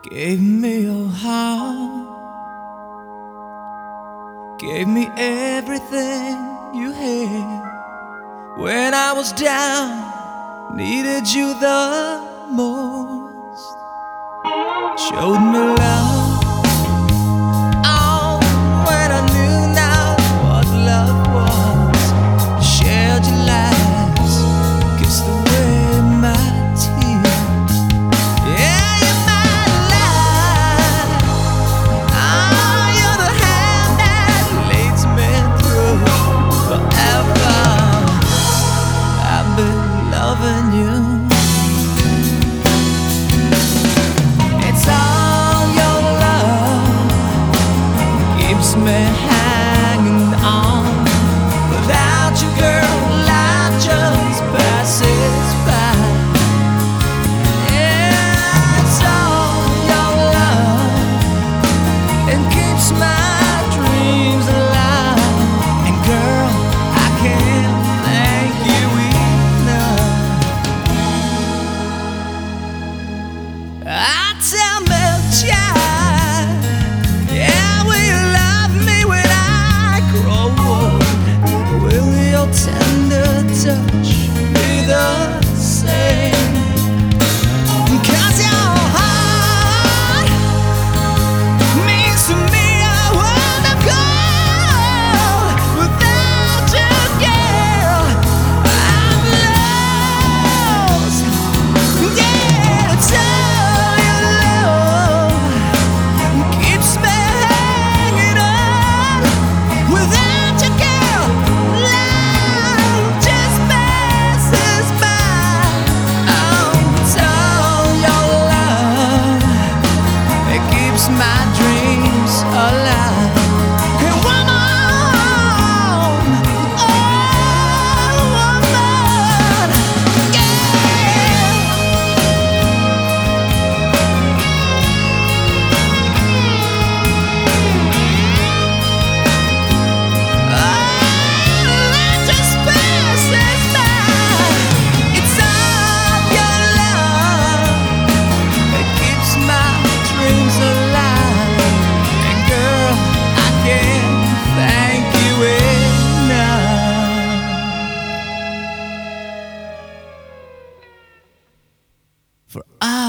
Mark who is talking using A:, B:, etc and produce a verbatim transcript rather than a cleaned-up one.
A: Gave me your heart, gave me everything you had. When I was down, needed you the most. Showed me love, oh, when I knew not what love was. Shared your lies, kissed away my tears. Yeah, you're my life. Oh, you're the hand that leads me through forever. I've been loving you. It's all your love keeps me hanging on. Without you, girl, life just passes by. Yeah, it's all your love and keeps my dreams alive. And girl, I can't thank you enough. I tell me, child, yeah, will you love me when I grow old? Will your tender touch be the same? 'Cause your heart means to me. I wanna go without you, girl. I'm lost. Yeah, it's all your love keeps me hanging on. Without you, girl, life just passes by. Oh, it's all your love that keeps my dreams alive. And woman, oh, woman, yeah. Life just passes by. It's all your love that keeps my dreams alive. And girl, I can't thank you enough. For I